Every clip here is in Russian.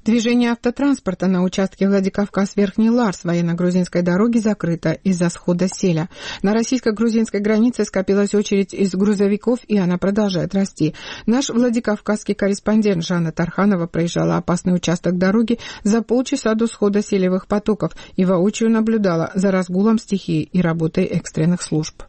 Движение автотранспорта на участке Владикавказ-Верхний Ларс военно-грузинской дороги закрыто из-за схода селя. На российско-грузинской границе скопилась очередь из грузовиков, и она продолжает расти. Наш владикавказский корреспондент Жанна Тарханова проезжала опасный участок дороги за полчаса до схода селевых потоков и воочию наблюдала за разгулом стихии и работой экстренных служб.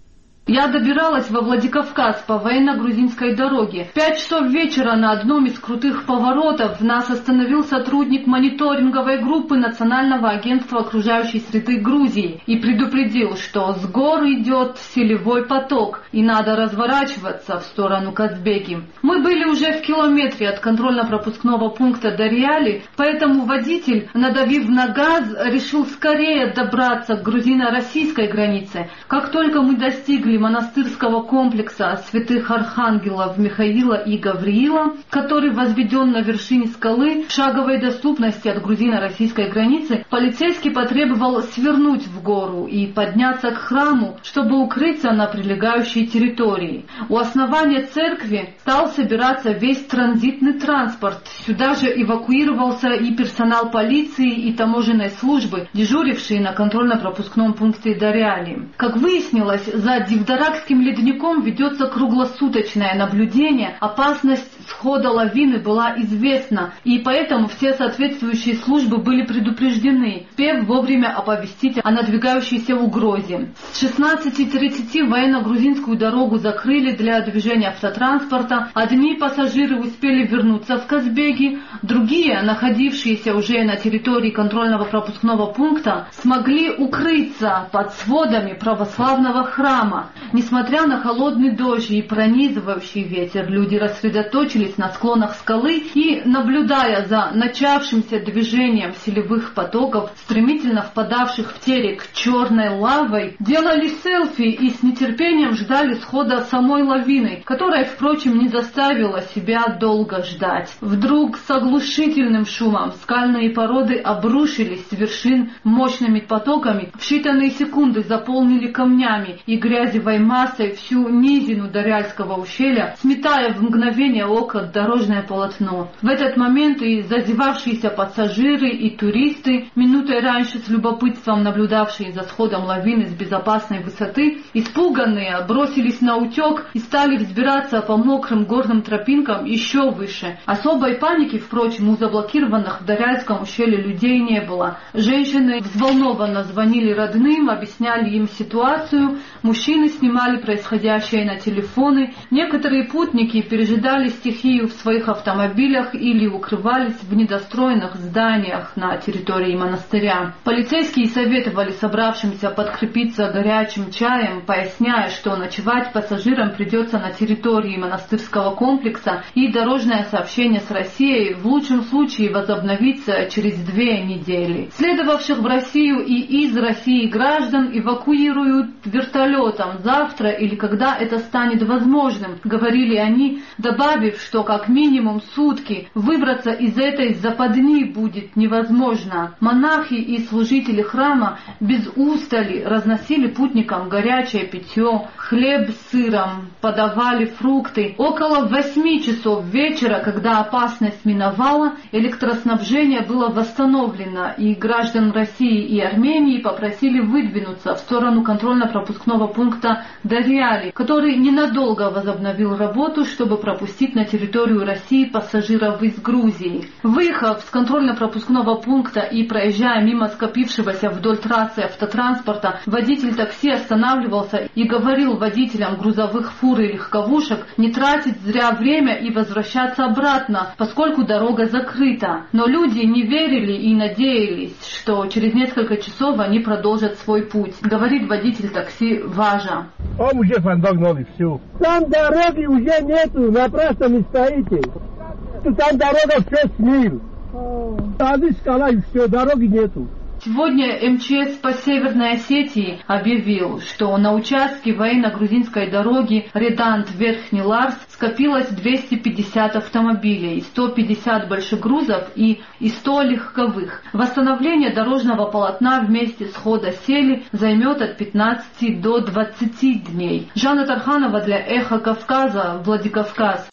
Я добиралась во Владикавказ по военно-грузинской дороге. В 5 часов вечера на одном из крутых поворотов нас остановил сотрудник мониторинговой группы Национального агентства окружающей среды Грузии и предупредил, что с гор идет селевой поток и надо разворачиваться в сторону Казбеги. Мы были уже в километре от контрольно-пропускного пункта Дарьяли, поэтому водитель, надавив на газ, решил скорее добраться к грузино-российской границе. Как только мы достигли монастырского комплекса святых архангелов Михаила и Гавриила, который возведен на вершине скалы в шаговой доступности от грузино-российской границы, полицейский потребовал свернуть в гору и подняться к храму, чтобы укрыться на прилегающей территории. У основания церкви стал собираться весь транзитный транспорт. Сюда же эвакуировался и персонал полиции и таможенной службы, дежурившие на контрольно-пропускном пункте Дарьяли. Как выяснилось, за Дивдаракским ледником ведется круглосуточное наблюдение. Опасность схода лавины была известна, и поэтому все соответствующие службы были предупреждены, успев вовремя оповестить о надвигающейся угрозе. С 16:30 военно-грузинскую дорогу закрыли для движения автотранспорта. Одни пассажиры успели вернуться в Казбеги, другие, находившиеся уже на территории контрольно-пропускного пункта, смогли укрыться под сводами православного храма. Несмотря на холодный дождь и пронизывающий ветер, люди рассредоточились на склонах скалы и, наблюдая за начавшимся движением селевых потоков, стремительно впадавших в терек черной лавой, делали селфи и с нетерпением ждали схода самой лавины, которая, впрочем, не заставила себя долго ждать. Вдруг с оглушительным шумом скальные породы обрушились с вершин мощными потоками, в считанные секунды заполнили камнями и грязевой массой всю низину Дарьяльского ущелья, сметая в мгновение ока дорожное полотно. В этот момент и зазевавшиеся пассажиры, и туристы, минутой раньше с любопытством наблюдавшие за сходом лавины с безопасной высоты, испуганные, бросились на утек и стали взбираться по мокрым горным тропинкам еще выше. Особой паники, впрочем, у заблокированных в Дарьяльском ущелье людей не было. Женщины взволнованно звонили родным, объясняли им ситуацию, мужчины снимали происходящее на телефоны, некоторые путники пережидали стихию в своих автомобилях или укрывались в недостроенных зданиях на территории монастыря. Полицейские советовали собравшимся подкрепиться горячим чаем, поясняя, что ночевать пассажирам придется на территории монастырского комплекса и дорожное сообщение с Россией в лучшем случае возобновится через 2 недели. Следовавших в Россию и из России граждан эвакуируют вертолетом завтра или когда это станет возможным, говорили они, добавив, что как минимум сутки выбраться из этой западни будет невозможно. Монахи и служители храма без устали разносили путникам горячее питье, хлеб с сыром, подавали фрукты. Около 8 часов вечера, когда опасность миновала, электроснабжение было восстановлено, и граждан России и Армении попросили выдвинуться в сторону контрольно-пропускного пункта Дарьяли, который ненадолго возобновил работу, чтобы пропустить на территорию России пассажиров из Грузии. Выехав с контрольно-пропускного пункта и проезжая мимо скопившегося вдоль трассы автотранспорта, водитель такси останавливался и говорил водителям грузовых фур и легковушек не тратить зря время и возвращаться обратно, поскольку дорога закрыта. Но люди не верили и надеялись, что через несколько часов они продолжат свой путь, говорит водитель такси Важа. Он уже подогнали все. Там дороги уже нету, напрасно не стоите. Там дорога 6 миль. Там скала и все, дороги нету. Сегодня МЧС по Северной Осетии объявил, что на участке военно-грузинской дороги Редант-Верхний Ларс скопилось 250 автомобилей, 150 большегрузов и 100 легковых. Восстановление дорожного полотна вместе схода сели займет от 15 до 20 дней. Жанна Тарханова для Эхо Кавказа, Владикавказ.